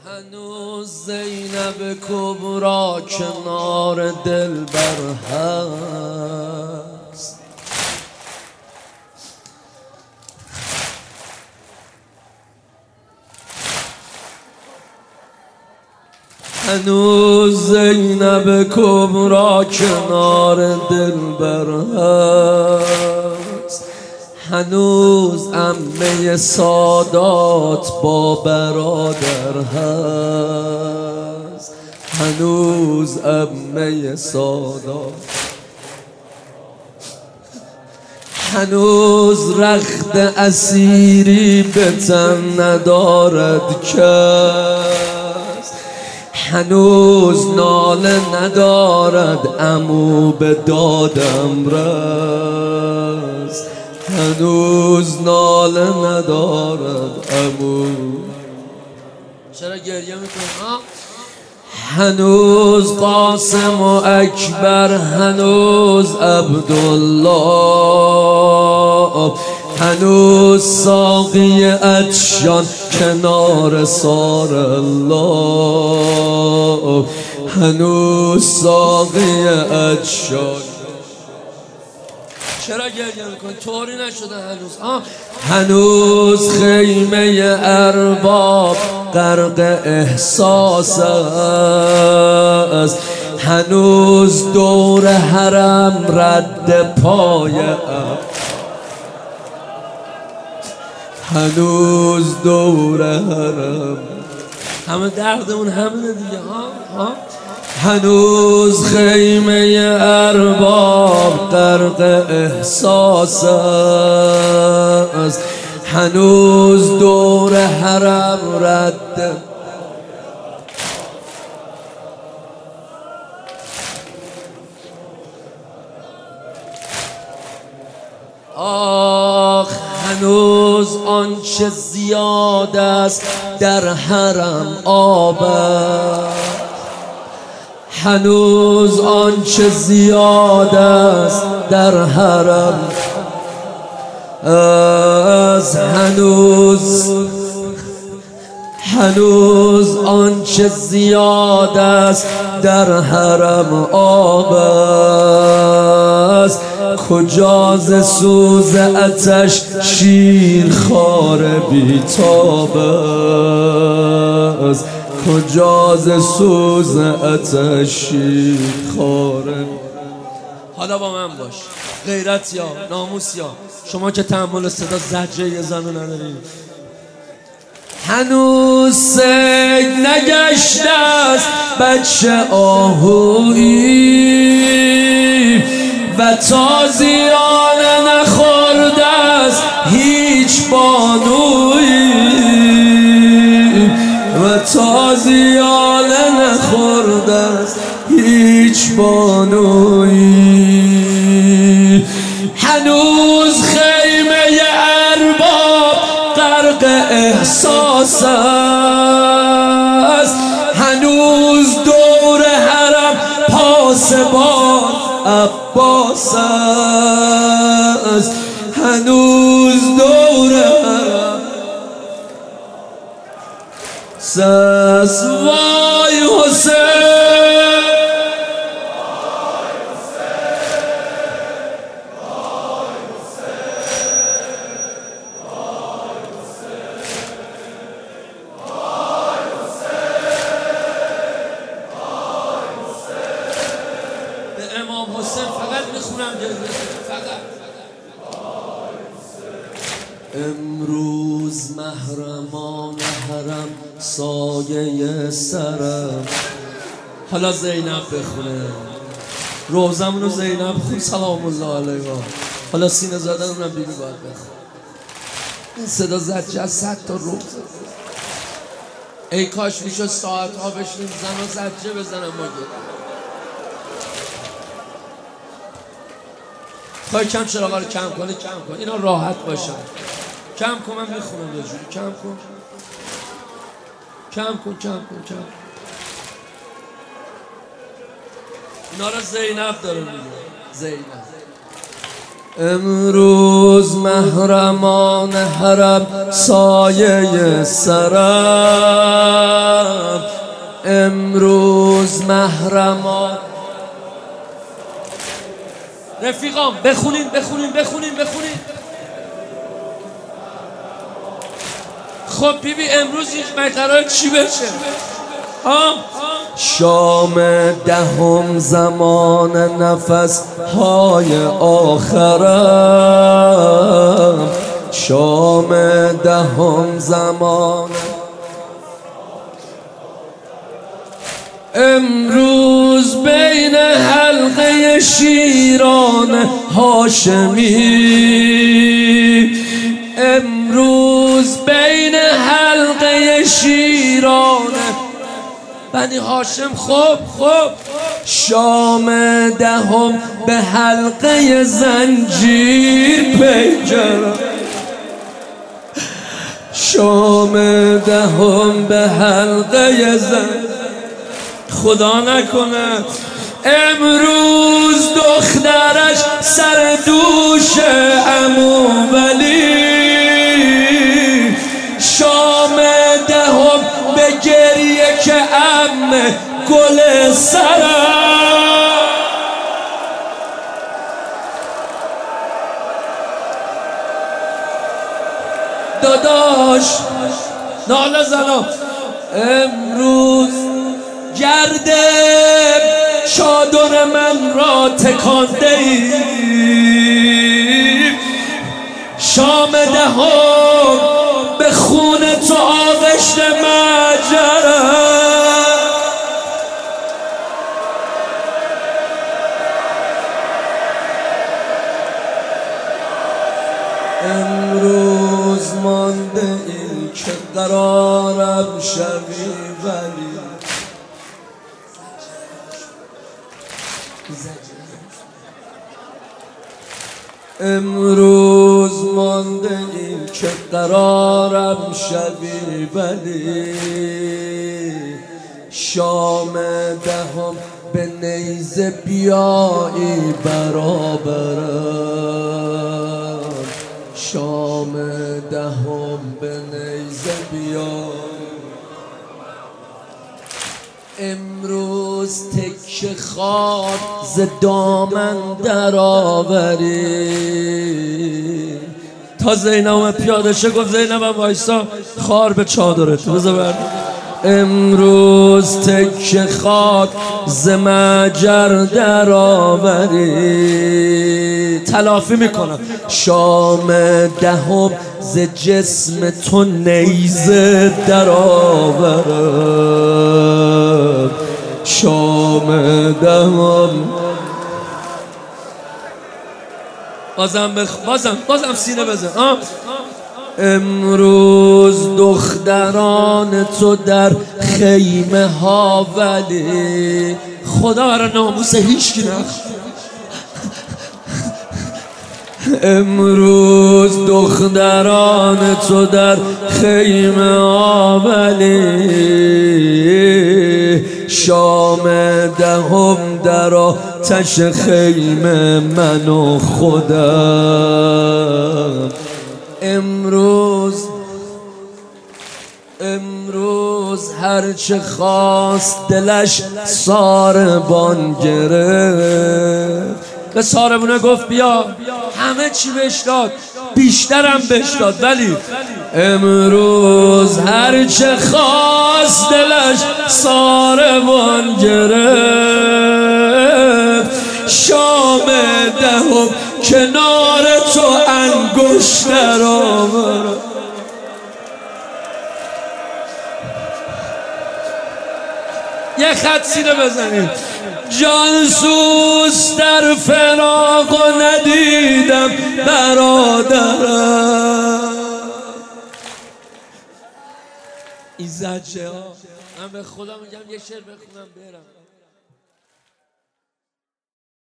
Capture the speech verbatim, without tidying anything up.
هنوز زینب کبرا کنار دلبر هست، هنوز زینب کبرا کنار دلبر هست، هنوز عمه سادات با برادر هست، هنوز عمه سادات، هنوز رخت اسیری به تن ندارد کس، هنوز ناله ندارد عمو به دادم رس، هنوز ناله ندارد عمو. چرا گریه میکنی؟ هنوز قاسم و اکبر، هنوز عبدالله، هنوز ساقی عطشان کنار سار الله، هنوز ساقی عطشان. چرا گریه میکن؟ طوری نشده هنوز. آه. هنوز خیمه ارباب غرق احساس است، هنوز دور حرم رد پای اب، هنوز دور حرم. همه دردمون همینه دیگه. ها ها هنوز خیمه ارباب غرق احساس است، هنوز دور حرم رد. آخ هنوز آنچه زیاد است در حرم آب است، هنوز آنچه زیاد است در حرم از، هنوز هنوز آنچه زیاد است در حرم آب است، کجاز سوز آتش شیر خار بی‌تاب است، کجاز سوز آتش شیر خاره. حالا با من باش، غیرت یا ناموس یا شما که تحمل صدا زجه یه زنو ندارید. هنوز سگ نگشته است بچه آهویی و تازیانه نخورده است هیچ بانویی، و تازیانه نخورده است هیچ بانویی. هنوز خیمه ارباب غرق احساس است، هنوز دور حرم پاسبان عباس است، هنوز دور حرم سس. وای حسین، به امام حسین فقط میخونم گریه فقط. امروز محرمان حرم سایه سرم. حالا زینب بخونه روزمونو، زینب خون سلام الله علیها. حالا سینه زدن اونم بیبی باید بخون. این صدا زجه از صد تا روز. ای کاش میشه ساعت ها بشنیم زن و زجه بزنم ما گرد. خواهی کم چراغا رو کم کنی کم کن، اینا راحت باشن. کم کن، من میخونم یه جوری. کم کن کم کن کم کن کم. اینا رو زینب داره میگه. زینب امروز محرمان حرم سایه سرم، امروز محرمان. رفیقام بخونین بخونین بخونین بخونین. خب بیبی امروز یک قرار چی بشه؟ ها؟ شام دهم زمان نفس های آخرم، شام دهم زمان. امروز بین حلقه شیران هاشمی، امروز بین حلقه شیران بنی هاشم. خب خب شام دهم به حلقه زنجیر پیکرم، شام دهم به حلقه زنجیر. خدا نکنه امروز دخترش سر دوش عمو ولی، شام دهم به گریه که عمه گل سرم. داداش ناله زنم امروز گرد چادر من را تکانده ای، شام دهم به خون تو آغشته مجرم. امروز مانده ای که قرارم شوی ولی، امروز مانده این که قرارم شوی ولی، شام دهم به نیزه بیایی برابرم، شام دهم به نیزه بیایی. امروز تکه خاک ز دامن در آوری. تا زینب پیاده شه گفت زینبم وایسا خار به چادرت بذار برد. امروز تکه خاک ز مجر در آوری. تلافی میکنم شام دهم ز جسم تو نیزه در آورم، شام دهم. بازم بخ... بازم بازم سینه بزن. آه. امروز دختران تو در خیمه ها ولی، خدا برای ناموس هیچکی نخواد. امروز دختران تو در خیمه ها ولی، شام دهم در آتش خیمه من و خودم. امروز امروز هرچه خواست دلش ساربان گرفت. به ساربونه گفت بیا، همه چی بهش داد، بیشترم بهش داد. ولی امروز هرچه خواست دلش ساربان گرفت، شام دهم کنار تو انگشتر آورد. یه خط سینه بزنید. جانسوز در فراق و ندیدم برادرم. ایزد ها من به خدا میگم یه شعر بخونم برم.